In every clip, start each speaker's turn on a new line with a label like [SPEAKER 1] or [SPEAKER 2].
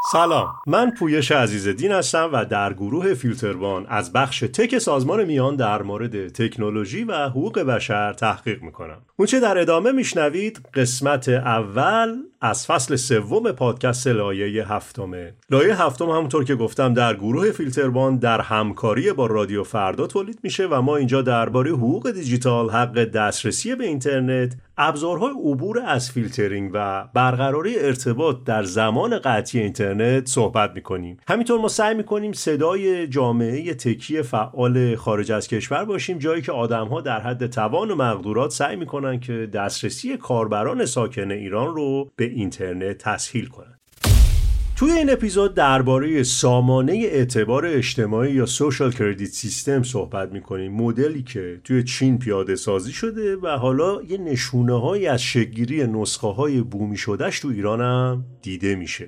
[SPEAKER 1] سلام، من پویش عزیزالدین هستم و در گروه فیلتروان از بخش تک سازمان میان در مورد تکنولوژی و حقوق بشر تحقیق میکنم. اونچه در ادامه میشنوید قسمت اول از فصل سوم پادکست لایه هفتمه. لایه هفتم همونطور که گفتم در گروه فیلتروان در همکاری با رادیو فردا تولید میشه و ما اینجا درباره حقوق دیجیتال، حق دسترسی به اینترنت، ابزارهای عبور از فیلترینگ و برقراری ارتباط در زمان قطعی اینترنت صحبت میکنیم. همینطور ما سعی میکنیم صدای جامعه تکی فعال خارج از کشور باشیم، جایی که آدمها در حد توان و مقدورات سعی میکنن که دسترسی کاربران ساکن ایران رو به اینترنت تسهیل کنن. توی این اپیزود درباره سامانه اعتبار اجتماعی یا سوشال کردیت سیستم صحبت می‌کنیم، مدلی که توی چین پیاده سازی شده و حالا یه نشونه‌هایی از شکل‌گیری نسخه‌های بومی شدهش تو ایران هم دیده میشه.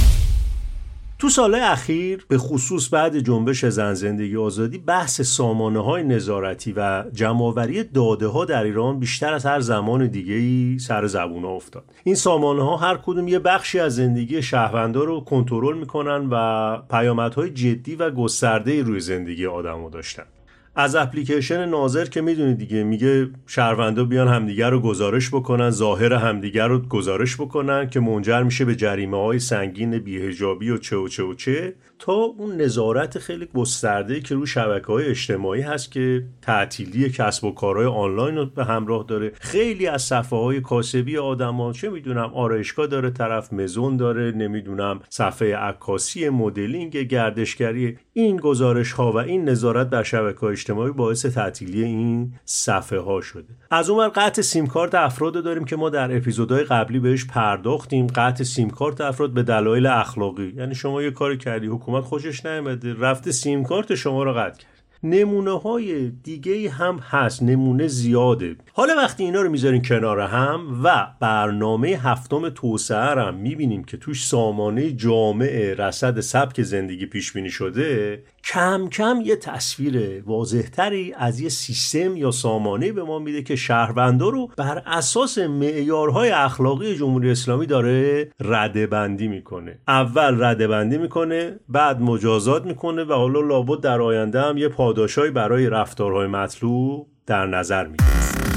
[SPEAKER 1] تو سالهای اخیر به خصوص بعد جنبش زن زندگی آزادی بحث سامانه‌های نظارتی و جمع‌آوری داده‌ها در ایران بیشتر از هر زمان دیگه‌ای سر زبون‌ها افتاد. این سامانه‌ها هر کدوم یه بخشی از زندگی شهروندا رو کنترل می‌کنن و پیامدهای جدی و گسترده‌ای روی زندگی آدم‌ها داشتن. از اپلیکیشن ناظر که میدونید دیگه، میگه شهروندا بیان همدیگر رو گزارش بکنن، ظاهر همدیگر رو گزارش بکنن که منجر میشه به جریمه‌های سنگین بی‌حجابی و چه تا اون نظارت خیلی گسترده‌ای که روی شبکه‌های اجتماعی هست که تعطیلی کسب و کارهای آنلاین رو به همراه داره. خیلی از صفحه‌های کاسبی آدم‌ها، چه میدونم آرایشگاه داره، طرف مزون داره، نمیدونم صفحه عکاسی، مدلینگ، گردشگری، این گزارش‌ها و این نظارت بر شبکه‌های اجتماعی باعث تعطیلی این صفحه‌ها شده. از اونور قطع سیم کارت افراد داریم که ما در اپیزودهای قبلی بهش پرداختیم. قطع سیم کارت افراد به دلایل اخلاقی، یعنی شما یه کاری کردی، حکومت خوشش نیامده، رفته سیم کارت شما رو قطع کرد. نمونه‌های دیگه‌ای هم هست، نمونه زیاده. حالا وقتی اینا رو میذارین کنار هم و برنامه هفتم توسعه هم میبینیم که توش سامانه جامع رصد سبک زندگی پیش بینی شده، کم کم یه تصویر واضح‌تری از یه سیستم یا سامانه به ما میده که شهروندا رو بر اساس معیارهای اخلاقی جمهوری اسلامی داره رده‌بندی میکنه. اول رده‌بندی میکنه، بعد مجازات میکنه و حالا لابد در آینده هم یه پاداشایی برای رفتارهای مطلوب در نظر میگیره.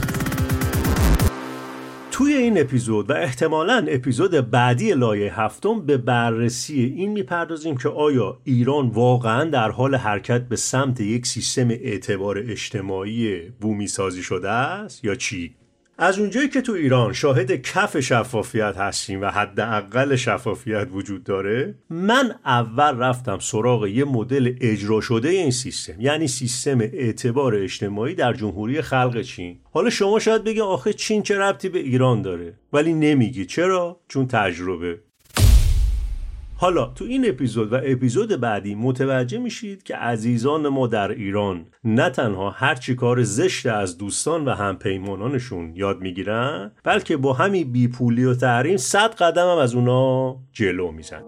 [SPEAKER 1] توی این اپیزود و احتمالاً اپیزود بعدی لایه هفتم به بررسی این میپردازیم که آیا ایران واقعاً در حال حرکت به سمت یک سیستم اعتبار اجتماعی بومی سازی شده است یا چی؟ از اونجایی که تو ایران شاهد کف شفافیت هستیم و حداقل شفافیت وجود داره، من اول رفتم سراغ یه مدل اجرا شده این سیستم، یعنی سیستم اعتبار اجتماعی در جمهوری خلق چین. حالا شما شاید بگی آخه چین چه ربطی به ایران داره؟ ولی نمیگی. چرا؟ چون تجربه. حالا تو این اپیزود و اپیزود بعدی متوجه میشید که عزیزان ما در ایران نه تنها هر چی کار زشت از دوستان و همپیمانانشون یاد میگیرن، بلکه با همین بیپولی و تحریم 100 قدم هم از اونا جلو میزن.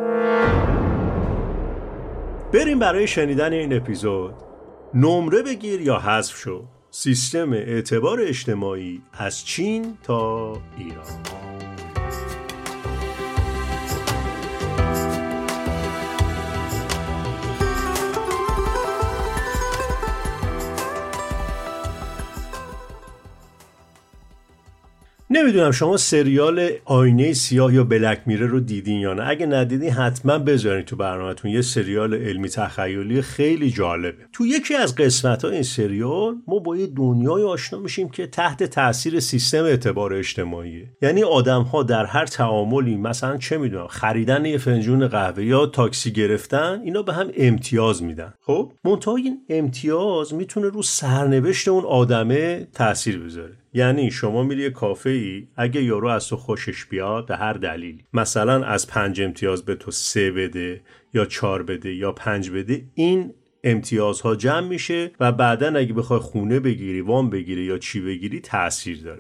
[SPEAKER 1] بریم برای شنیدن این اپیزود. نمره بگیر یا حذف شو، سیستم اعتبار اجتماعی از چین تا ایران. نمیدونم شما سریال آینه سیاه یا بلک میرر رو دیدین یا نه. اگه ندیدین حتما بذارین تو برنامه‌تون. یه سریال علمی تخیلی خیلی جالبه. تو یکی از قسمت‌های این سریال ما با یه دنیای آشنا میشیم که تحت تاثیر سیستم اعتبار اجتماعیه. یعنی آدم‌ها در هر تعاملی، مثلا چه میدونم خریدن یه فنجون قهوه یا تاکسی گرفتن، اینا به هم امتیاز میدن. خب منتها این امتیاز میتونه رو سرنوشت اون آدمه تاثیر بذاره. یعنی شما میری یه کافه ای، اگه یارو از تو خوشش بیاد به هر دلیلی، مثلا از 5 امتیاز به تو 3 بده یا 4 بده یا 5 بده، این امتیازها جمع میشه و بعدن اگه بخوای خونه بگیری، وام بگیری یا چی بگیری تأثیر داره.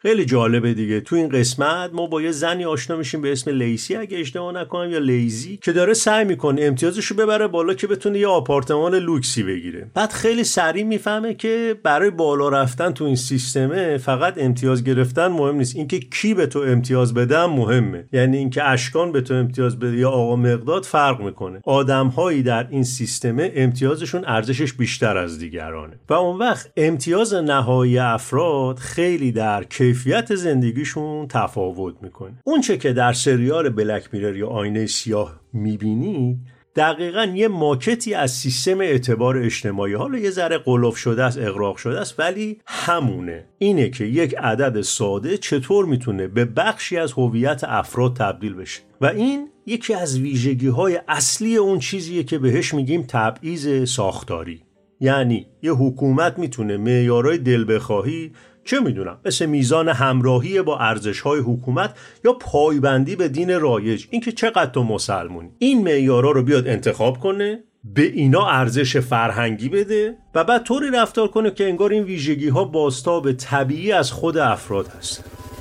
[SPEAKER 1] خیلی جالبه دیگه. تو این قسمت ما با یه زنی آشنا میشیم به اسم لیسی اگه اشتباه نکنم یا لیزی که داره سعی میکنه امتیازشو ببره بالا که بتونه یه آپارتمان لوکسی بگیره. بعد خیلی سریع میفهمه که برای بالا رفتن تو این سیستمه فقط امتیاز گرفتن مهم نیست، اینکه کی به تو امتیاز بده مهمه. یعنی اینکه اشکان به تو امتیاز بده یا آقا مقداد فرق میکنه. آدم‌هایی در این سیستمه امتیازشون ارزشش بیشتر از دیگرانه و اون وقت امتیاز نهایی افراد خیلی در کیفیت زندگیشون تفاوت میکنه. اون چه که در سریال بلک میرر یا آینه سیاه میبینید دقیقاً یه ماکتی از سیستم اعتبار اجتماعی، حالا یه ذره قلف شده است، اغراق شده است، ولی همونه. اینه که یک عدد ساده چطور میتونه به بخشی از هویت افراد تبدیل بشه و این یکی از ویژگی‌های اصلی اون چیزیه که بهش میگیم تبعیض ساختاری. یعنی یه حکومت میتونه معیارهای دل بخواهی، چه میدونم، مثل میزان همراهی با ارزش‌های حکومت یا پایبندی به دین رایج، اینکه چقدر تو مسلمونی، این معیارها رو بیاد انتخاب کنه، به اینا ارزش فرهنگی بده و بعد طوری رفتار کنه که انگار این ویژگی‌ها بازتاب طبیعی از خود افراد هستن.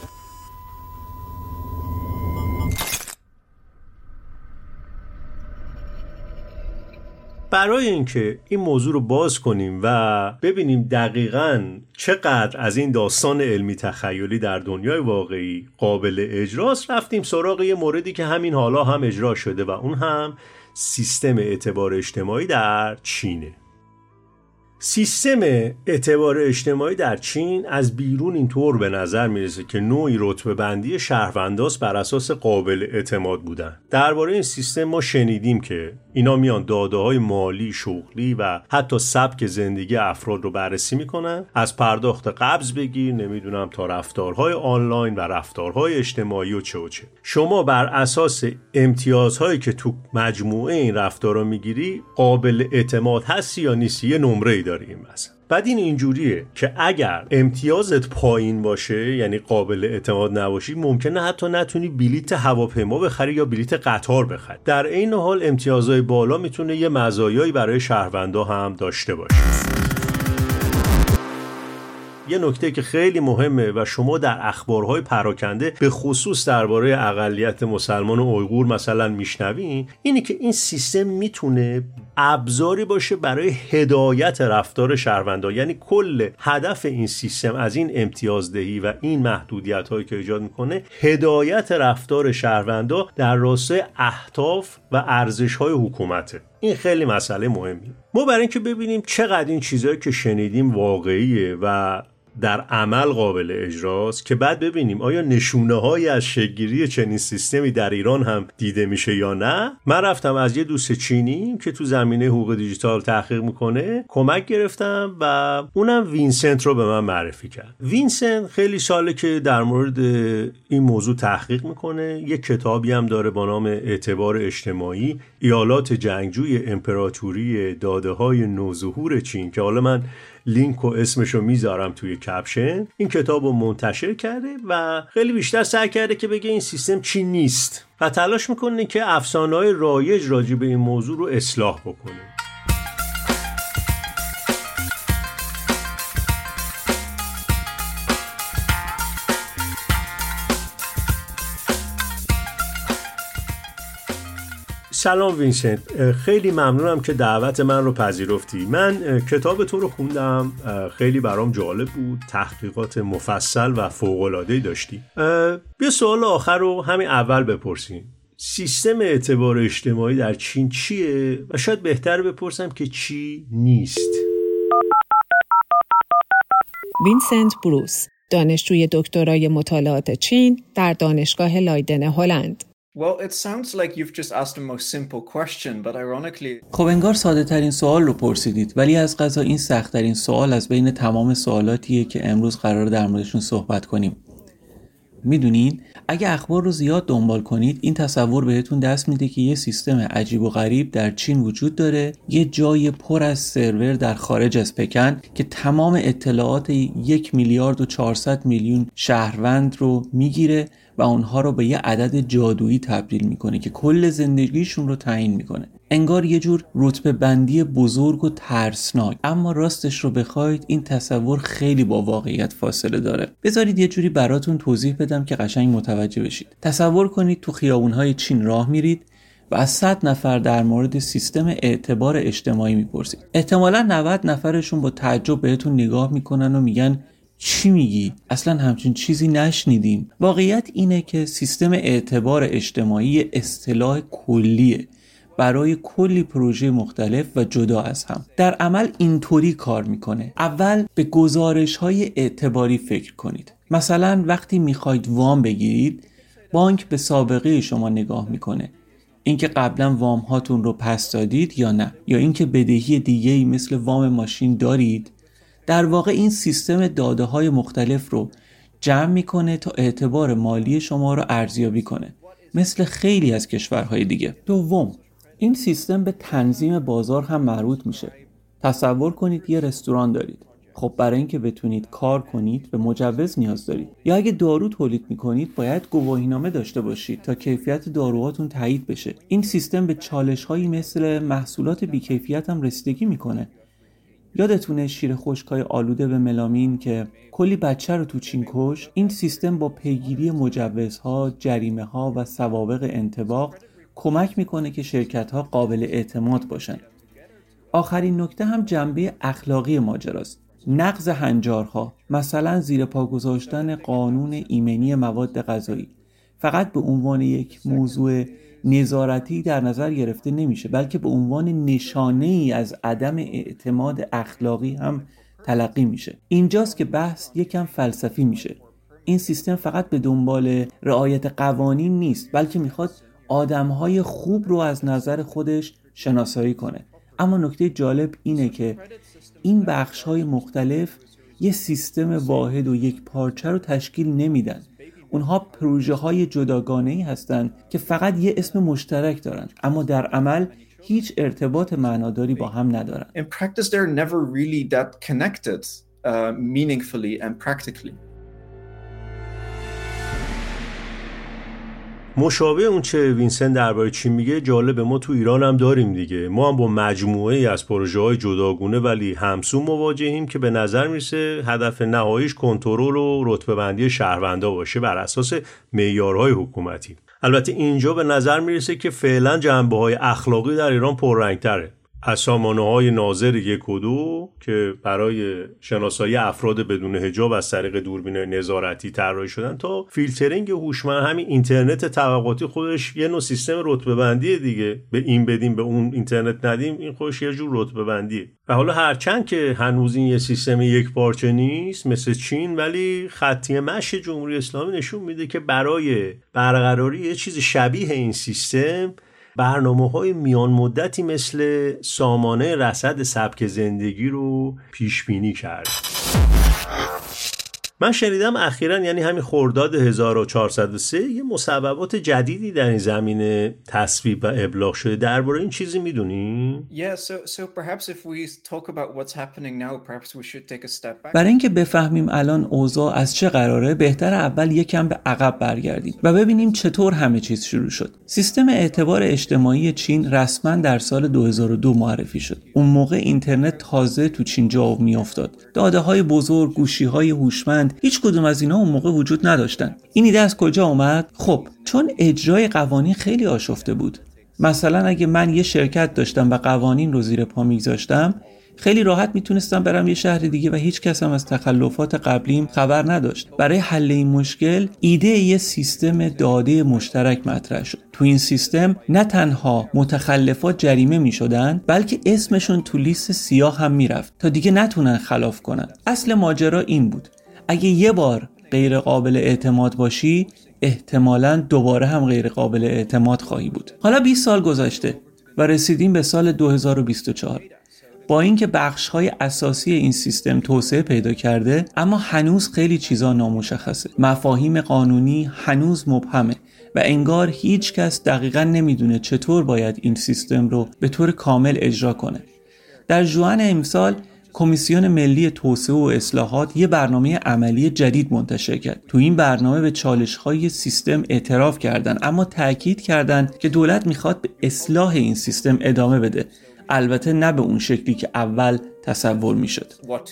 [SPEAKER 1] برای اینکه این موضوع رو باز کنیم و ببینیم دقیقاً چقدر از این داستان علمی تخیلی در دنیای واقعی قابل اجراست، رفتیم سراغ یه موردی که همین حالا هم اجرا شده و اون هم سیستم اعتبار اجتماعی در چینه. سیستم اعتبار اجتماعی در چین از بیرون اینطور به نظر میرسه که نوعی رتبه بندی شهرونداست بر اساس قابل اعتماد بودن. درباره این سیستم ما شنیدیم که اینا میان داده‌های مالی، شغلی و حتی سبک زندگی افراد رو بررسی میکنن، از پرداخت قبض بگیر نمیدونم تا رفتارهای آنلاین و رفتارهای اجتماعی و چه و چه. شما بر اساس امتیازهایی که تو مجموعه این رفتارها میگیری قابل اعتماد هستی یا نیستی، یه نمره‌ای داره این مثلا. بعد این اینجوریه که اگر امتیازت پایین باشه، یعنی قابل اعتماد نباشی، ممکنه حتی نتونی بلیت هواپیما بخری یا بلیت قطار بخری. در این حال امتیازهای بالا میتونه یه مزایایی برای شهروندا هم داشته باشه. یه نکته که خیلی مهمه و شما در اخبارهای پراکنده به خصوص درباره اقلیت مسلمان و اویغور مثلا میشنوین، اینه که این سیستم میتونه ابزاری باشه برای هدایت رفتار شهروندا. یعنی کل هدف این سیستم از این امتیازدهی و این محدودیت‌هایی که ایجاد میکنه هدایت رفتار شهروندا در راستای اهداف و ارزش‌های حکومته. این خیلی مسئله مهمی. ما برای اینکه ببینیم چقدر این چیزایی که شنیدیم واقعیه و در عمل قابل اجراست، که بعد ببینیم آیا نشونه‌هایی از شکل‌گیری چنین سیستمی در ایران هم دیده میشه یا نه، من رفتم از یه دوست چینی که تو زمینه حقوق دیجیتال تحقیق میکنه کمک گرفتم و اونم وینسنت رو به من معرفی کرد. وینسنت خیلی ساله که در مورد این موضوع تحقیق میکنه. یه کتابی هم داره با نام اعتبار اجتماعی، ایالات جنگجوی امپراتوری داده‌های نوظهور چین، که حالا من لینک و اسمشو میذارم توی کپشن. این کتابو منتشر کرده و خیلی بیشتر سعی کرده که بگه این سیستم چین نیست و تلاش میکنه که افسانه‌های رایج راجع به این موضوع رو اصلاح بکنه. سلام وینسنت، خیلی ممنونم که دعوت من رو پذیرفتی. من کتاب تو رو خوندم، خیلی برام جالب بود، تحقیقات مفصل و فوق‌العاده‌ای داشتی. یه سوال آخر رو همین اول بپرسیم. سیستم اعتبار اجتماعی در چین چیه؟ و شاید بهتر بپرسم که چی نیست.
[SPEAKER 2] وینسنت بروس، دانشجوی دکترای مطالعات چین در دانشگاه لایدن هلند.
[SPEAKER 3] Well, it sounds like you've just asked the most simple question, but ironically...
[SPEAKER 4] خب انگار ساده ترین سوال رو پرسیدید، ولی از قضا این سخت ترین سوال از بین تمام سوالاتیه که امروز قراره در موردشون صحبت کنیم. میدونین اگه اخبار رو زیاد دنبال کنید این تصور بهتون دست میده که یه سیستم عجیب و غریب در چین وجود داره، یه جای پر از سرور در خارج از پکن که تمام اطلاعات 1,400,000,000 شهروند رو میگیره و اونها رو به یه عدد جادویی تبدیل میکنه که کل زندگیشون رو تعیین میکنه. انگار یه جور رتبه بندی بزرگ و ترسناک. اما راستش رو بخواید این تصور خیلی با واقعیت فاصله داره. بذارید یه جوری براتون توضیح بدم که قشنگ متوجه بشید. تصور کنید تو خیابون‌های چین راه میرید و از 100 نفر در مورد سیستم اعتبار اجتماعی میپرسید. احتمالاً 90 نفرشون با تعجب بهتون نگاه میکنن و میگن چی میگی؟ اصلا همچین چیزی نشنیدیم. واقعیت اینه که سیستم اعتبار اجتماعی اصطلاح کلیه برای کلی پروژه مختلف و جدا از هم. در عمل اینطوری کار میکنه. اول به گزارش‌های اعتباری فکر کنید. مثلا وقتی میخواید وام بگیرید، بانک به سابقه شما نگاه میکنه. اینکه قبلا وام هاتون رو پس دادید یا نه، یا اینکه بدهی دیگه‌ای مثل وام ماشین دارید. در واقع این سیستم داده‌های مختلف رو جمع میکنه تا اعتبار مالی شما رو ارزیابی کنه، مثل خیلی از کشورهای دیگه. دوم، این سیستم به تنظیم بازار هم مربوط میشه. تصور کنید یه رستوران دارید. خب برای اینکه بتونید کار کنید به مجوز نیاز دارید. یا اگه دارو تولید میکنید باید گواهینامه داشته باشید تا کیفیت داروهاتون تایید بشه. این سیستم به چالش‌هایی مثل محصولات بی‌کیفیت هم رسیدگی میکنه. یادتونه شیر خشکای آلوده به ملامین که کلی بچه رو تو چین کشت؟ این سیستم با پیگیری مجوزها، جریمه‌ها و سوابق انطباق کمک میکنه که شرکت‌ها قابل اعتماد باشن. آخرین نکته هم جنبه اخلاقی ماجراست. نقض هنجارها، مثلا زیر پا گذاشتن قانون ایمنی مواد غذایی، فقط به عنوان یک موضوع نظارتی در نظر گرفته نمیشه، بلکه به عنوان نشانه‌ای از عدم اعتماد اخلاقی هم تلقی میشه. اینجاست که بحث یکم فلسفی میشه. این سیستم فقط به دنبال رعایت قوانین نیست، بلکه میخواد آدمهای خوب رو از نظر خودش شناسایی کنه. اما نکته جالب اینه که این بخش‌های مختلف یه سیستم واحد و یک پارچه رو تشکیل نمیدن. اونها پروژه‌های جداگانه‌ای هستن که فقط یه اسم مشترک دارن، اما در عمل هیچ ارتباط معناداری با هم ندارن.
[SPEAKER 3] In practice, they're never really that connected meaningfully and practically.
[SPEAKER 1] مشابه اون چه وینسنت درباره چین میگه جالب، ما تو ایران هم داریم دیگه. ما هم با مجموعه ای از پروژه‌های جداگونه ولی همسو مواجهیم که به نظر میرسه هدف نهاییش کنترل و رتبه‌بندی شهروندا باشه بر اساس معیارهای حکومتی. البته اینجا به نظر میرسه که فعلا جنبه‌های اخلاقی در ایران پررنگ‌تره. از سامانه‌های ناظر 1 و 2 که برای شناسایی افراد بدون حجاب از طریق دوربین نظارتی طراحی شدن تا فیلترینگ هوشمند، همین اینترنت طبقاتی خودش یه نوع سیستم رتبه‌بندی دیگه. به این بدیم به اون اینترنت ندیم، این خودش یه جور رتبه‌بندیه. و حالا هرچند که هنوز این یه سیستم یک پارچه نیست مثل چین، ولی خطی مشی جمهوری اسلامی نشون میده که برای برقراری یه چیز شبیه این سیستم برنامه‌های میان مدتی مثل سامانه رصد سبک زندگی رو پیش بینی کرد. من شنیدم اخیراً، یعنی همین خرداد 1403 یه مصوبات جدیدی در این زمینه تصویب و ابلاغ شده. درباره این چیزی میدونی؟
[SPEAKER 3] So perhaps if we talk about what's happening now, perhaps we should take a step back.
[SPEAKER 4] برای اینکه بفهمیم الان اوضاع از چه قراره، بهتر اول یکم به عقب برگردیم و ببینیم چطور همه چیز شروع شد. سیستم اعتبار اجتماعی چین رسما در سال 2002 معرفی شد. اون موقع اینترنت تازه تو چین جا میافتاد. داده‌های بزرگ، گوشی‌های هوشمند، هیچ کدوم از اینا اون موقع وجود نداشتن. این ایده از کجا اومد؟ خب چون اجرای قوانین خیلی آشفته بود. مثلا اگه من یه شرکت داشتم و قوانین رو زیر پا میگذاشتم، خیلی راحت میتونستم برم یه شهر دیگه و هیچ کس هم از تخلفات قبلیم خبر نداشت. برای حل این مشکل ایده یه سیستم داده مشترک مطرح شد. تو این سیستم نه تنها متخلفات جریمه میشدن، بلکه اسمشون تو لیست سیاه هم میرفت تا دیگه نتونن خلاف کنن. اصل ماجرا این بود: اگه یه بار غیر قابل اعتماد باشی، احتمالاً دوباره هم غیر قابل اعتماد خواهی بود. حالا 20 سال گذشته و رسیدیم به سال 2024. با اینکه بخش‌های اساسی این سیستم توسعه پیدا کرده، اما هنوز خیلی چیزا نامشخصه. مفاهیم قانونی هنوز مبهمه و انگار هیچ کس دقیقاً نمیدونه چطور باید این سیستم رو به طور کامل اجرا کنه. در ژوئن امسال کمیسیون ملی توسعه و اصلاحات یه برنامه عملی جدید منتشر کرد. تو این برنامه به چالش‌های سیستم اعتراف کردن، اما تأکید کردن که دولت میخواد به اصلاح این سیستم ادامه بده. البته نه به اون شکلی که اول تصور میشد.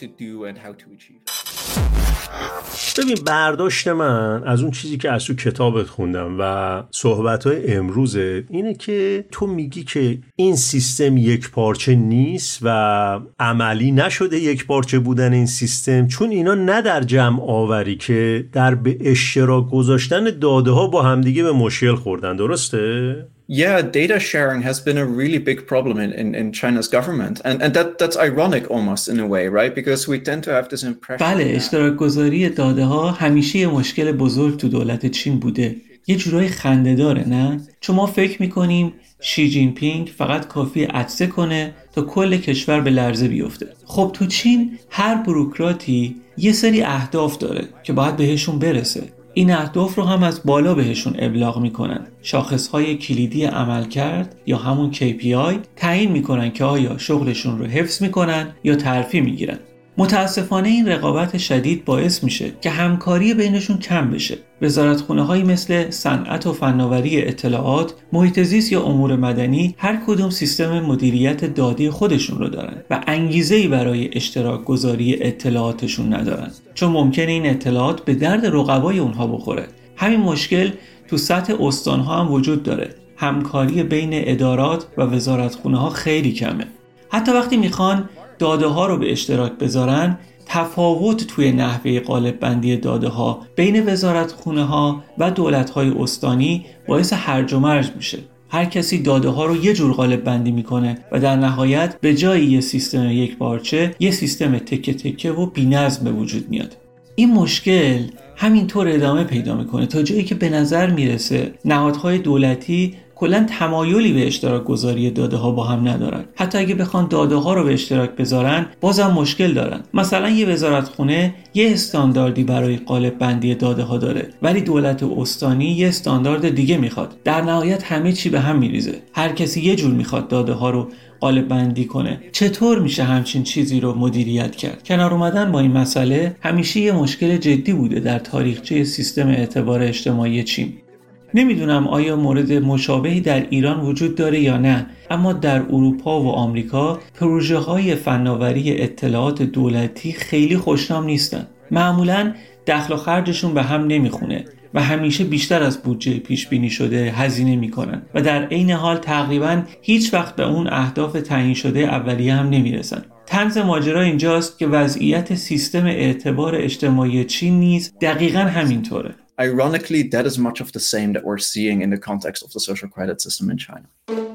[SPEAKER 1] ببین، برداشت من از اون چیزی که از تو کتابت خوندم و صحبت‌های امروزه اینه که تو میگی که این سیستم یک پارچه نیست و عملی نشده یک پارچه بودن این سیستم، چون اینا نه در جمع آوری که در به اشتراک گذاشتن داده ها با همدیگه به مشکل خوردن. درسته؟
[SPEAKER 3] Yeah, data sharing has been a really big problem in China's government. And that's ironic almost in a way, right? Because we tend to have this impression.
[SPEAKER 4] بله، اشتراک گذاری داده ها همیشه یه مشکل بزرگ تو دولت چین بوده. یه جورای خنده داره، نه؟ چون ما فکر میکنیم شی جین پینگ فقط کافی عطسه کنه تا کل کشور به لرزه بیفته. خب تو چین هر بوروکراتی یه سری اهداف داره که باید بهشون برسه. این اهداف رو هم از بالا بهشون ابلاغ میکنن. شاخصهای کلیدی عملکرد یا همون KPI تعیین میکنن که آیا شغلشون رو حفظ میکنن یا ترفیع میگیرن. متاسفانه این رقابت شدید باعث میشه که همکاری بینشون کم بشه. وزارتخونه‌هایی مثل صنعت و فناوری اطلاعات، محیط زیست یا امور مدنی هر کدوم سیستم مدیریت دادی خودشون رو دارن و انگیزه‌ای برای اشتراک گذاری اطلاعاتشون ندارن، چون ممکنه این اطلاعات به درد رقبای اونها بخوره. همین مشکل تو سطح استان‌ها هم وجود داره. همکاری بین ادارات و وزارتخونه‌ها خیلی کمه. حتی وقتی میخوان داده ها رو به اشتراک بذارن، تفاوت توی نحوه قالب بندی داده ها بین وزارتخونه ها و دولت های استانی باعث هرج و مرج میشه. هر کسی داده ها رو یه جور قالب بندی میکنه و در نهایت به جای یه سیستم یک پارچه، یه سیستم تکه تکه و بی‌نظم به وجود میاد. این مشکل همینطور ادامه پیدا میکنه تا جایی که به نظر میرسه نهادهای دولتی کلاً تمایلی به اشتراک گذاری داده ها با هم ندارن. حتی اگه بخوان داده ها رو به اشتراک بذارن، بازم مشکل دارن. مثلا یه وزارتخونه یه استانداردی برای قالب بندی داده ها داره، ولی دولت استانی یه استاندارد دیگه میخواد. در نهایت همه چی به هم میریزه. هر کسی یه جور میخواد داده ها رو قالب بندی کنه. چطور میشه همچین چیزی رو مدیریت کرد؟ کنار اومدن با این مسئله همیشه یه مشکل جدی بوده در تاریخچه سیستم اعتبار اجتماعی چین. نمیدونم آیا مورد مشابهی در ایران وجود داره یا نه، اما در اروپا و آمریکا پروژه‌های فناوری اطلاعات دولتی خیلی خوشنام نیستن. معمولاً دخل و خرجشون به هم نمیخونه و همیشه بیشتر از بودجه پیش بینی شده هزینه میکنن و در عین حال تقریباً هیچ وقت به اون اهداف تعیین شده اولیه هم نمیرسن. طنز ماجرا اینجاست که وضعیت سیستم اعتبار اجتماعی چین نیز دقیقاً همینطوره.
[SPEAKER 3] Ironically, that is much of the same that we're seeing in the context of the social credit system in China.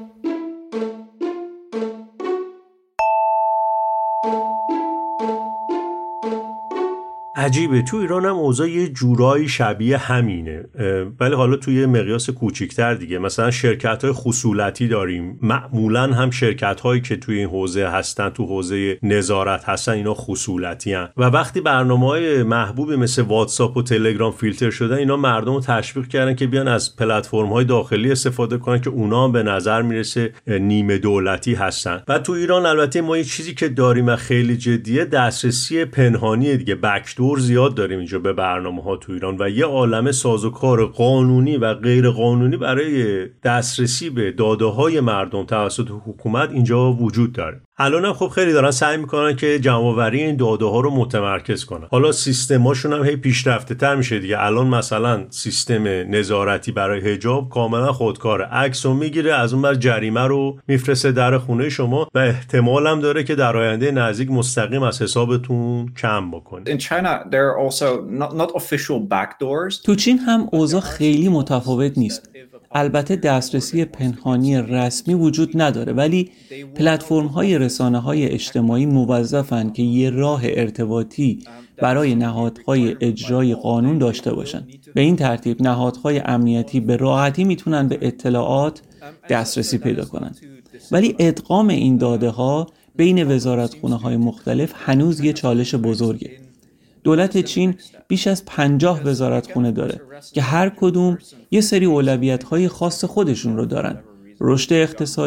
[SPEAKER 1] عجیبه، تو ایران هم اوضاع یه جورایی شبیه همینه، ولی حالا توی مقیاس کوچیک‌تر دیگه. مثلا شرکت‌های خصولتی داریم، معمولاً هم شرکت‌هایی که توی این حوزه هستن، تو حوزه نظارت هستن، اینا خصولتی هستن و وقتی برنامه‌های محبوبی مثل واتساپ و تلگرام فیلتر شدن، اینا مردم رو تشویق کردن که بیان از پلتفرم‌های داخلی استفاده کنن که اونا هم به نظر میرسه نیمه دولتی هستن. و تو ایران البته ما یه چیزی که داریم و خیلی جدیه، دسترسی پنهانی دیگه، بک‌دور زیاد داریم اینجا به برنامه‌ها تو ایران و یه عالمه سازوکار قانونی و غیر قانونی برای دسترسی به داده‌های مردم توسط حکومت اینجا وجود داره. الان هم خب خیلی دارن سعی میکنن که جمع‌آوری این داده‌ها رو متمرکز کنن. حالا سیستماشون هم هی پیشرفته‌تر میشه دیگه. الان مثلا سیستم نظارتی برای حجاب کاملا خودکاره، عکسو میگیره، از اون بر جریمه رو میفرسته در خونه شما و احتمال هم داره که در آینده نزدیک مستقیم از حسابتون کم بکنه.
[SPEAKER 3] In China there are also not official backdoors.
[SPEAKER 4] تو چین هم اوضاع خیلی متفاوت نیست. البته دسترسی پنهانی رسمی وجود نداره، ولی پلتفرم‌های رسانه‌های اجتماعی موظفن که یه راه ارتباطی برای نهادهای اجرای قانون داشته باشن. به این ترتیب نهادهای امنیتی به راحتی میتونن به اطلاعات دسترسی پیدا کنن. ولی ادغام این داده‌ها بین وزارتخونه‌های مختلف هنوز یه چالش بزرگه. دولت چین بیش از 50 وزارتخونه داره که هر کدوم یه سری اولویت‌های خاص خودشون رو دارن. رشد اقتصادی،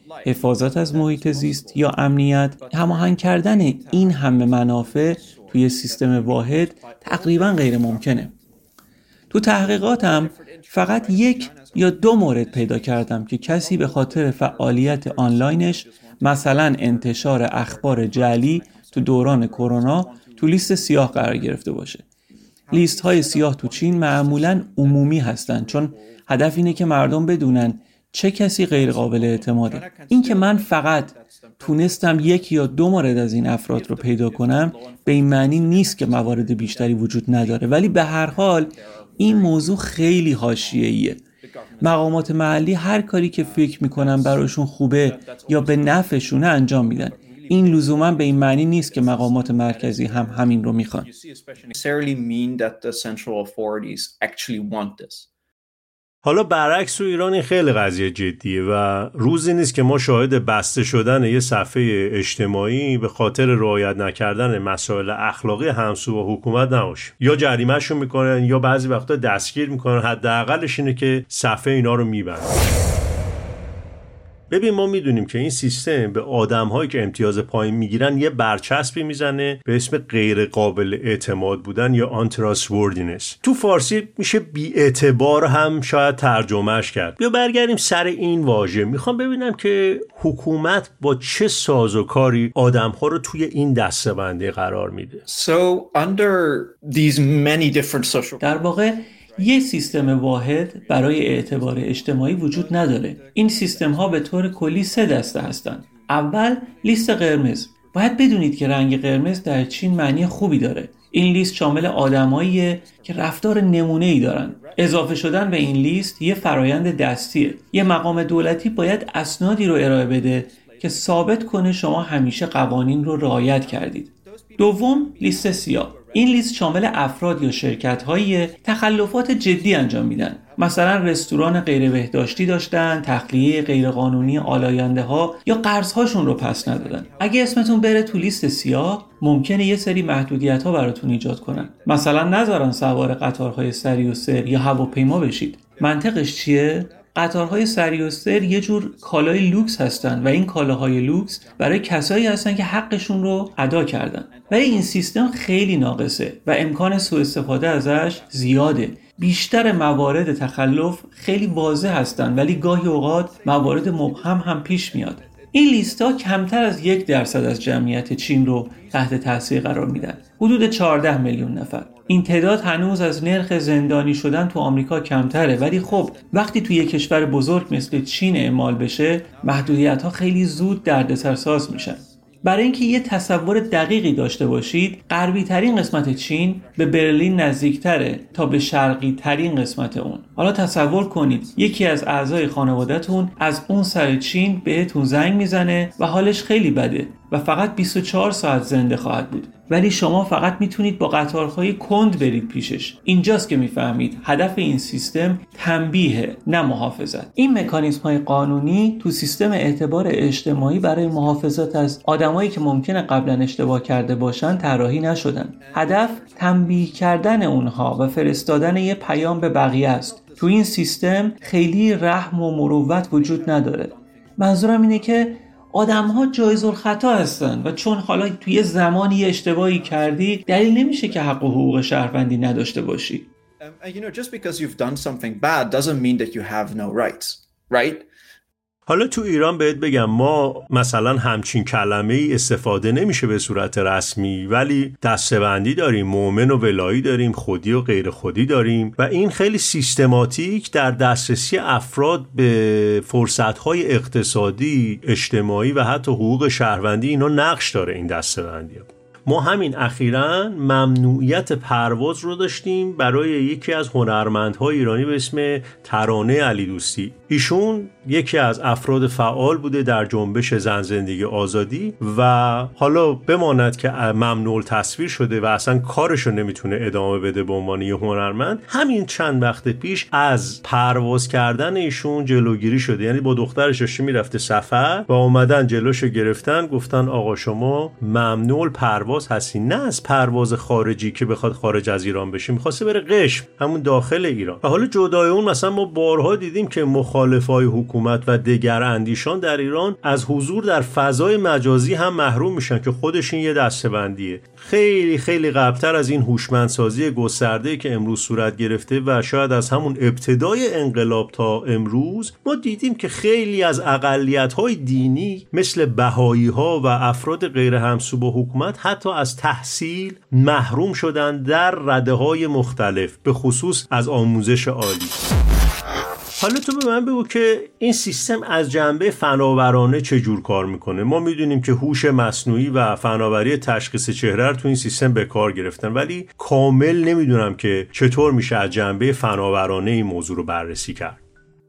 [SPEAKER 4] حفاظت از محیط زیست یا امنیت، هماهنگ کردن این همه منافع توی سیستم واحد تقریبا غیر ممکنه. تو تحقیقاتم فقط 1 یا 2 مورد پیدا کردم که کسی به خاطر فعالیت آنلاینش، مثلا انتشار اخبار جعلی تو دوران کرونا، تو لیست سیاه قرار گرفته باشه. لیست های سیاه تو چین معمولاً عمومی هستن، چون هدف اینه که مردم بدونن چه کسی غیر قابل اعتماده. این که من فقط تونستم 1 یا 2 مورد از این افراد رو پیدا کنم به این معنی نیست که موارد بیشتری وجود نداره، ولی به هر حال این موضوع خیلی حاشیه‌ایه. مقامات محلی هر کاری که فکر میکنن براشون خوبه یا به نفعشونه انجام میدن. این لزوما به این معنی نیست که مقامات مرکزی هم همین رو میخوان.
[SPEAKER 1] حالا برعکس تو ایران این خیلی قضیه جدیه و روزی نیست که ما شاهد بسته شدن یه صفحه اجتماعی به خاطر رعایت نکردن مسائل اخلاقی همسو با حکومت نباشه. یا جریمه‌شون میکنن یا بعضی وقتا دستگیر میکنن، حداقلش اینه که صفحه اینا رو میبندن. ببین ما میدونیم که این سیستم به آدم‌هایی که امتیاز پایین میگیرن یه برچسبی میزنه به اسم غیر قابل اعتماد بودن یا untrustworthiness. تو فارسی میشه بی‌اعتبار هم شاید ترجمهش کرد. بیا برگردیم سر این واژه. میخوام ببینم که حکومت با چه سازوکاری آدم‌ها رو توی این دسته‌بندی قرار میده.
[SPEAKER 4] در واقع یه سیستم واحد برای اعتبار اجتماعی وجود نداره. این سیستم ها به طور کلی 3 دسته هستند. اول لیست قرمز. باید بدونید که رنگ قرمز در چین معنی خوبی داره. این لیست شامل آدماییه که رفتار نمونه‌ای دارن. اضافه شدن به این لیست یه فرایند دستیه. یه مقام دولتی باید اسنادی رو ارائه بده که ثابت کنه شما همیشه قوانین رو رعایت کردید. دوم، لیست سیاه. این لیست شامل افراد یا شرکت‌های تخلفات جدی انجام میدن. مثلا رستوران غیر بهداشتی داشتن، تخلیه غیرقانونی آلاینده‌ها یا قرض‌هاشون رو پس ندادن. اگه اسمتون بره تو لیست سیاه، ممکنه یه سری محدودیت‌ها براتون ایجاد کنن. مثلا نذارن سوار قطارهای سری و سر یا هواپیما بشید. منطقش چیه؟ قطارهای سری و سر یه جور کالای لوکس هستن و این کالاهای لوکس برای کسایی هستن که حقشون رو ادا کردن. ولی این سیستم خیلی ناقصه و امکان سوء استفاده ازش زیاده. بیشتر موارد تخلف خیلی واضح هستن ولی گاهی اوقات موارد مبهم هم پیش میاد. این لیستا کمتر از 1% از جمعیت چین رو تحت تاثیر قرار میدن. حدود 14 میلیون نفر. این تعداد هنوز از نرخ زندانی شدن تو آمریکا کمتره، ولی خب وقتی توی یک کشور بزرگ مثل چین اعمال بشه، محدودیت‌ها خیلی زود دردسرساز میشن. برای اینکه یه تصور دقیقی داشته باشید، غربی ترین قسمت چین به برلین نزدیکتره تا به شرقی ترین قسمت اون. حالا تصور کنید یکی از اعضای خانواده‌تون از اون سر چین بهتون زنگ میزنه و حالش خیلی بده و فقط 24 ساعت زنده خواهد بود، ولی شما فقط میتونید با قطارهای کند برید پیشش. اینجاست که میفهمید هدف این سیستم تنبیه، نه محافظت. این مکانیزم‌های قانونی تو سیستم اعتبار اجتماعی برای محافظت از آدمایی که ممکنه قبلا اشتباه کرده باشن طراحی نشدن. هدف تنبیه کردن اونها و فرستادن یه پیام به بقیه است. تو این سیستم خیلی رحم و مروت وجود نداره. منظورم اینه که آدم‌ها جایزالخطا هستن و چون حالا توی زمانی اشتباهی کردی دلیل نمیشه که حق و حقوق شهروندی نداشته باشی.
[SPEAKER 3] Just because you've done something bad doesn't mean that you have no rights, right?
[SPEAKER 1] حالا تو ایران بهت بگم ما مثلا همچین کلمه‌ای استفاده نمیشه به صورت رسمی، ولی دسته‌بندی داریم، مؤمن و ولایی داریم، خودی و غیر خودی داریم و این خیلی سیستماتیک در دسترسی افراد به فرصت‌های اقتصادی، اجتماعی و حتی حقوق شهروندی اینا نقش داره این دسته‌بندی. ما همین اخیراً ممنوعیت پرواز رو داشتیم برای یکی از هنرمندهای ایرانی به اسم ترانه علیدوستی. ایشون یکی از افراد فعال بوده در جنبش زن زندگی آزادی و حالا بماند که ممنوع تصویر شده و اصلا کارشو نمیتونه ادامه بده به عنوان یه هنرمند. همین چند وقت پیش از پرواز کردن ایشون جلوگیری شده، یعنی با دخترش داشته میرفته سفر و اومدن جلوشو گرفتن، گفتن آقا شما ممنوع پرواز پرواز هستی، نه از پرواز خارجی که بخواد خارج از ایران بشه، می‌خواسته بره قشم، همون داخل ایران. و حالا جدای اون مثلا ما بارها دیدیم که مخالفای حکومت و دگراندیشان در ایران از حضور در فضای مجازی هم محروم میشن که خودش این یه دسته‌بندیه. خیلی خیلی قبل‌تر از این هوشمندسازی گسترده‌ای که امروز صورت گرفته و شاید از همون ابتدای انقلاب تا امروز ما دیدیم که خیلی از اقلیت‌های دینی مثل بهایی‌ها و افراد غیر همسو با حکومت حتی از تحصیل محروم شدن در رده‌های مختلف، به خصوص از آموزش عالی. حالا تو به من بگو که این سیستم از جنبه فناورانه چجور کار میکنه؟ ما میدونیم که هوش مصنوعی و فناوری تشخیص چهره رو تو این سیستم به کار گرفتن، ولی کامل نمیدونم که چطور میشه از جنبه فناورانه این موضوع رو بررسی کرد.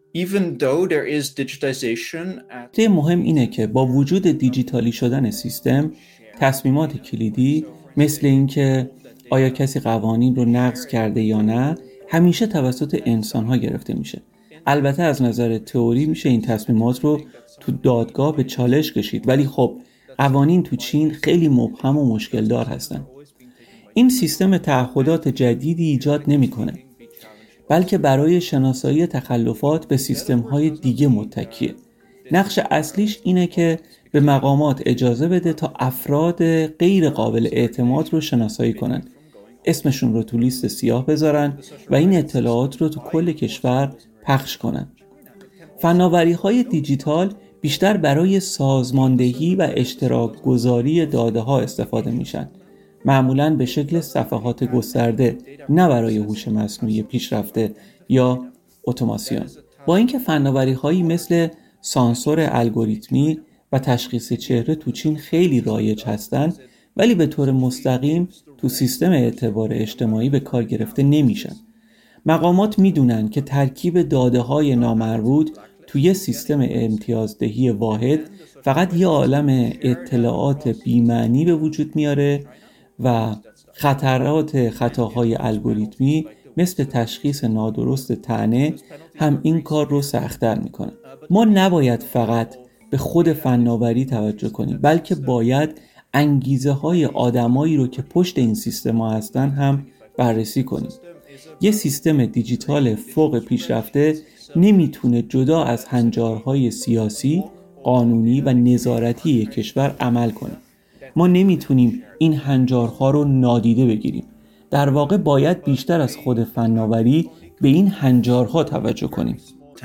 [SPEAKER 4] نکته مهم اینه که با وجود دیجیتالی شدن سیستم، تصمیمات کلیدی مثل اینکه آیا کسی قوانین رو نقض کرده یا نه همیشه توسط انسان‌ها گرفته میشه. البته از نظر تئوری میشه این تصمیمات رو تو دادگاه به چالش کشید، ولی خب قوانین تو چین خیلی مبهم و مشکل دار هستن. این سیستم تعهدات جدیدی ایجاد نمیکنه، بلکه برای شناسایی تخلفات به سیستم‌های دیگه متکیه. نقش اصلیش اینه که به مقامات اجازه بده تا افراد غیر قابل اعتماد رو شناسایی کنن، اسمشون رو تو لیست سیاه بذارن و این اطلاعات رو تو کل کشور پخش کنن. فناوری‌های دیجیتال بیشتر برای سازماندهی و اشتراک گذاری داده ها استفاده میشن، معمولاً به شکل صفحات گسترده، نه برای هوش مصنوعی پیشرفته یا اتوماسیون. با اینکه فناوری‌هایی مثل سانسور الگوریتمی و تشخیص چهره تو چین خیلی رایج هستن، ولی به طور مستقیم تو سیستم اعتبار اجتماعی به کار گرفته نمیشن. مقامات میدونن که ترکیب داده‌های نامربوط توی سیستم امتیازدهی واحد فقط یه عالم اطلاعات بی‌معنی به وجود میاره و خطاهای الگوریتمی مثل تشخیص نادرست طعنه هم این کار رو سخت‌تر میکنه. ما نباید فقط به خود فناوری توجه کنیم، بلکه باید انگیزه های آدمایی رو که پشت این سیستم ها هستن هم بررسی کنیم. یه سیستم دیجیتال فوق پیشرفته نمیتونه جدا از هنجارهای سیاسی، قانونی و نظارتی یک کشور عمل کنه. ما نمیتونیم این هنجارها رو نادیده بگیریم. در واقع باید بیشتر از خود فناوری به این هنجارها توجه کنیم.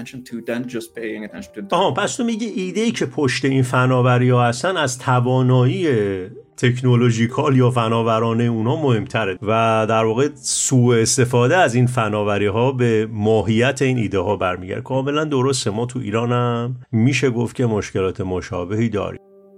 [SPEAKER 1] پس تو میگی ایده‌ای که پشت این فناوری‌ها هستن از توانایی تکنولوژیکال یا فناورانه اونا مهمتره و در واقع سوء استفاده از این فناوری‌ها به ماهیت این ایده ها برمیگرده. کاملا درسته، ما تو ایران هم میشه گفت که مشکلات مشابهی داریم.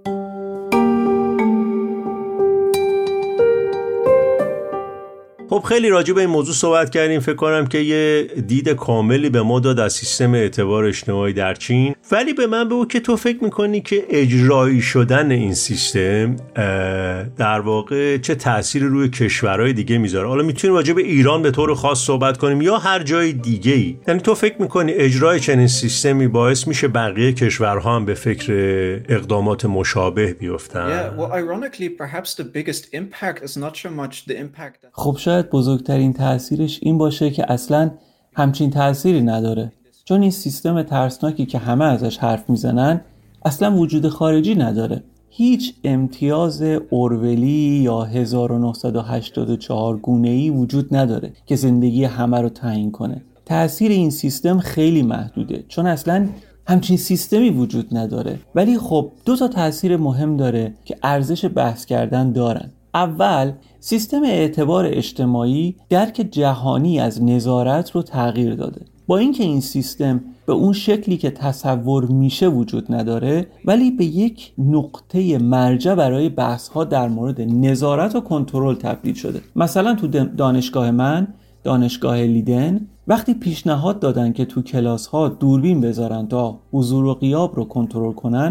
[SPEAKER 1] خب خیلی راجع به این موضوع صحبت کردیم، فکر کنم که یه دید کاملی به ما داد از سیستم اعتبار اجتماعی در چین. ولی به من بگو که تو فکر میکنی که اجرایی شدن این سیستم در واقع چه تأثیری روی کشورهای دیگه میذاره؟ حالا میتونیم راجع به ایران به طور خاص صحبت کنیم یا هر جای دیگه‌ای. یعنی تو فکر میکنی اجرای چنین سیستمی باعث میشه بقیه کشورها هم به فکر اقدامات مشابه بیفتن؟
[SPEAKER 4] خب شاید بزرگترین تأثیرش این باشه که اصلاً همچین تأثیری نداره، چون این سیستم ترسناکی که همه ازش حرف میزنن اصلاً وجود خارجی نداره. هیچ امتیاز اورولی یا 1984 گونه‌ای وجود نداره که زندگی همه رو تعیین کنه. تأثیر این سیستم خیلی محدوده، چون اصلاً همچین سیستمی وجود نداره. ولی خب دو تا تأثیر مهم داره که ارزش بحث کردن دارن. اول، سیستم اعتبار اجتماعی درک جهانی از نظارت رو تغییر داده. با اینکه این سیستم به اون شکلی که تصور میشه وجود نداره، ولی به یک نقطه مرجع برای بحث‌ها در مورد نظارت و کنترل تبدیل شده. مثلا تو دانشگاه من، دانشگاه لیدن، وقتی پیشنهاد دادن که تو کلاس‌ها دوربین بذارن تا حضور و غیاب رو کنترل کنن،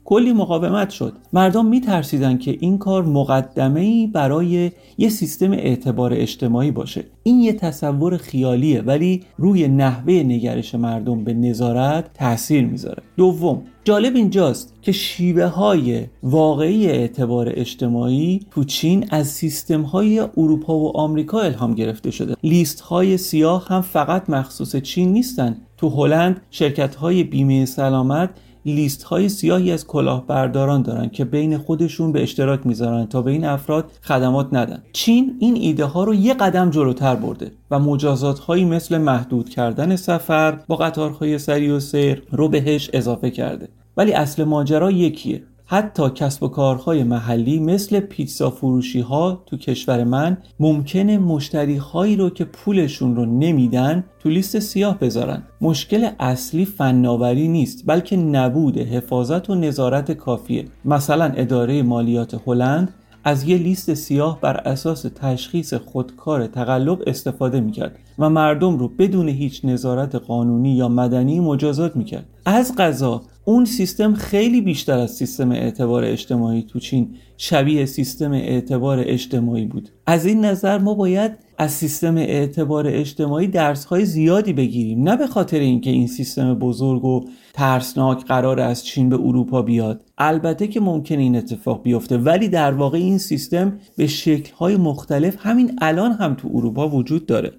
[SPEAKER 4] کلی مقاومت شد. مردم میترسیدن که این کار مقدمه‌ای برای یه سیستم اعتبار اجتماعی باشه. این یه تصور خیالیه ولی روی نحوه نگرش مردم به نظارت تأثیر میذاره. دوم، جالب اینجاست که شیوه های واقعی اعتبار اجتماعی تو چین از سیستم های اروپا و آمریکا الهام گرفته شده. لیست های سیاه هم فقط مخصوص چین نیستن. تو هلند شرکت های بیمه سلامت لیست های سیاهی از کلاهبرداران دارن که بین خودشون به اشتراک میذارن تا به این افراد خدمات ندن. چین این ایده ها رو یه قدم جلوتر برده و مجازات هایی مثل محدود کردن سفر با قطارهای سریع و سیر رو بهش اضافه کرده. ولی اصل ماجرا یکیه. حتی کسب و کارهای محلی مثل پیتزا فروشی ها تو کشور من ممکنه مشتری هایی رو که پولشون رو نمیدن تو لیست سیاه بذارن. مشکل اصلی فناوری نیست بلکه نبود حفاظت و نظارت کافیه. مثلا اداره مالیات هلند از یه لیست سیاه بر اساس تشخیص خودکار تقلب استفاده میکرد و مردم رو بدون هیچ نظارت قانونی یا مدنی مجازات میکرد. از قضا اون سیستم خیلی بیشتر از سیستم اعتبار اجتماعی تو چین شبیه سیستم اعتبار اجتماعی بود. از این نظر ما باید از سیستم اعتبار اجتماعی درس‌های زیادی بگیریم، نه به خاطر اینکه این سیستم بزرگ و ترسناک قرار از چین به اروپا بیاد. البته که ممکنه این اتفاق بیفته ولی در واقع این سیستم به شکل‌های مختلف همین الان هم تو اروپا وجود داره.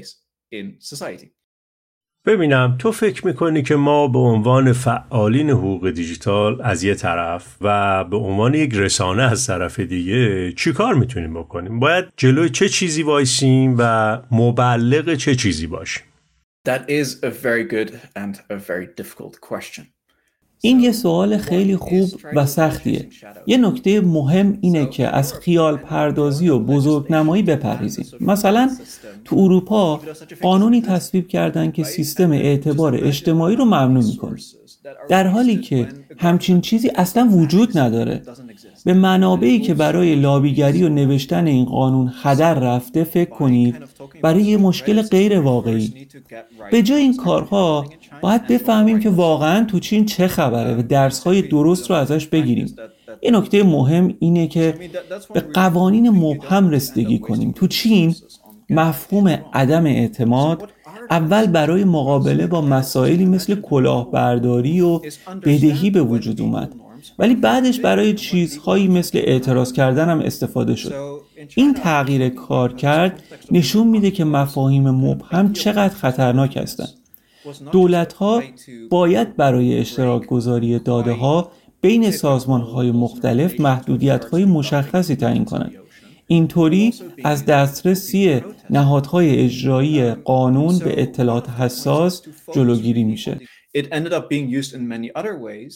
[SPEAKER 1] ببینم تو فکر میکنی که ما به عنوان فعالین حقوق دیجیتال از یه طرف و به عنوان یک رسانه از طرف دیگه چی کار میتونیم بکنیم؟ باید جلوی چه چیزی وایسیم و مبلغ چه چیزی باشیم؟
[SPEAKER 3] That is a very good and a very difficult question.
[SPEAKER 4] این یه سوال خیلی خوب و سختیه. یه نکته مهم اینه که از خیال پردازی و بزرگنمایی بپرهیزیم. مثلا تو اروپا قانونی تصویب کردن که سیستم اعتبار اجتماعی رو ممنوع میکنه، در حالی که همچین چیزی اصلا وجود نداره. به منابعی که برای لابیگری و نوشتن این قانون هدر رفته فکر کنید برای یه مشکل غیر واقعی. به جای این کارها باید بفهمیم که واقعا تو چین چه خبره و درس‌های درست رو ازش بگیریم. یه نکته مهم اینه که به قوانین مبهم رسیدگی کنیم. تو چین مفهوم عدم اعتماد اول برای مقابله با مسائلی مثل کلاهبرداری و بدهی به وجود اومد، ولی بعدش برای چیزهایی مثل اعتراض کردن هم استفاده شد. این تغییر کارکرد نشون میده که مفاهیم مبهم چقدر خطرناک هستند. دولت‌ها باید برای اشتراک گذاری داده‌ها بین سازمان‌های مختلف محدودیت‌های مشخصی تعیین کنند. اینطوری از دسترسی نهادهای اجرایی قانون به اطلاعات حساس جلوگیری میشه.
[SPEAKER 3] It ended up being used in many other ways.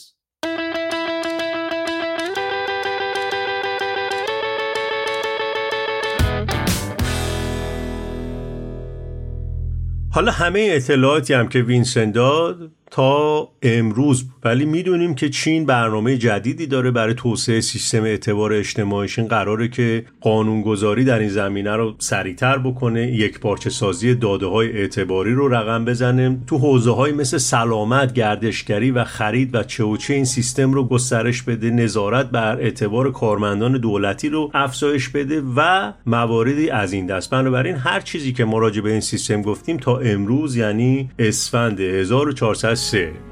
[SPEAKER 1] حالا همه اطلاعاتی هم که وینسنت داد تا امروز بود، ولی میدونیم که چین برنامه جدیدی داره برای توسعه سیستم اعتبار اجتماعیش. این قراره که قانونگذاری در این زمینه رو سریعتر بکنه، یکپارچه سازی داده‌های اعتباری رو رقم بزنه، تو حوزه‌های مثل سلامت، گردشگری و خرید و چه و چه این سیستم رو گسترش بده، نظارت بر اعتبار کارمندان دولتی رو افزایش بده و مواردی از این دست. بنابراین هر چیزی که ما راجع به این سیستم گفتیم تا امروز، یعنی اسفند 1403،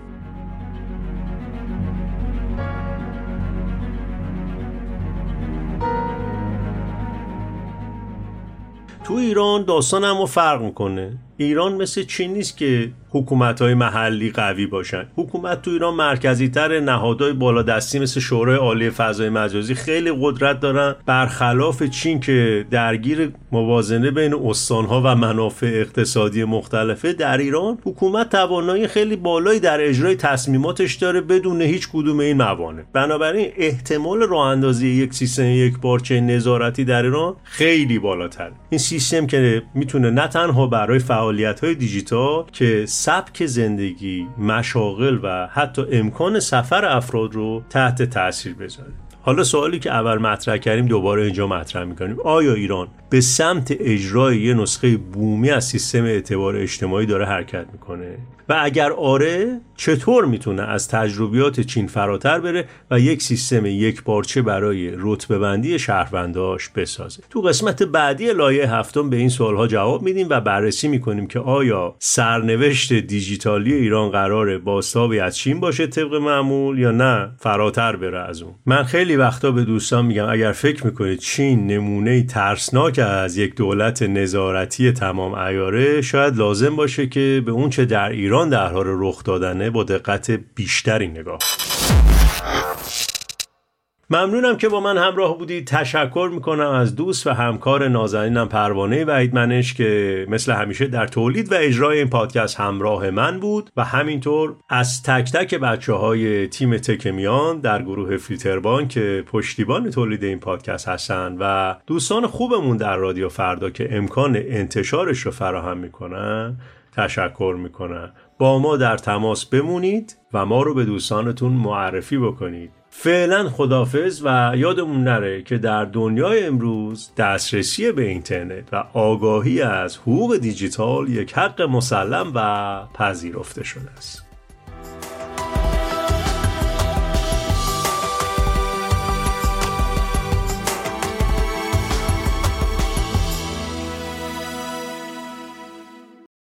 [SPEAKER 1] تو ایران داستان اما فرق میکنه. ایران مثل چین نیست که حکومت‌های محلی قوی باشن. حکومت تو ایران مرکزی‌تر، نهادهای بالادستی مثل شورای عالی فضای مجازی خیلی قدرت دارن، برخلاف چین که درگیر موازنه بین استان‌ها و منافع اقتصادی مختلفه. در ایران حکومت توانایی خیلی بالایی در اجرای تصمیماتش داره بدون هیچ کدوم این موانع. بنابراین احتمال راه اندازی یک سیستم یکپارچه نظارتی در ایران خیلی بالاتر. این سیستم که میتونه نه تنها برای فعالیت‌های دیجیتال که سبک زندگی، مشاغل و حتی امکان سفر افراد رو تحت تاثیر بذاره. حالا سوالی که اول مطرح کردیم دوباره اینجا مطرح میکنیم: آیا ایران به سمت اجرای یه نسخه بومی از سیستم اعتبار اجتماعی داره حرکت میکنه؟ و اگر آره، چطور میتونه از تجربیات چین فراتر بره و یک سیستم یکپارچه برای رتبه بندی شهرونداش بسازه؟ تو قسمت بعدی لایه هفتم به این سوالها جواب میدیم و بررسی میکنیم که آیا سرنوشت دیجیتالی ایران قراره بازتابی از چین باشه طبق معمول یا نه فراتر بره از اون. من خیلی وقتا به دوستان میگم اگر فکر میکنید چین نمونه ترسناک از یک دولت نظارتی تمام عیاره، شاید لازم باشه که به اون چه در ایران در حال رخ دادنه با دقت بیشتری نگاه. ممنونم که با من همراه بودید. تشکر میکنم از دوست و همکار نازنینم پروانه وحیدمنش که مثل همیشه در تولید و اجرای این پادکست همراه من بود و همینطور از تک تک بچه‌های تیم تکمیان در گروه فیلتربان که پشتیبان تولید این پادکست هستن و دوستان خوبمون در رادیو فردا که امکان انتشارش رو فراهم میکنن تشکر میکنم. با ما در تماس بمونید و ما رو به دوستانتون معرفی بکنید. فعلا خداحافظ و یادمون نره که در دنیای امروز دسترسی به اینترنت و آگاهی از حقوق دیجیتال یک حق مسلم و پذیرفته شده است.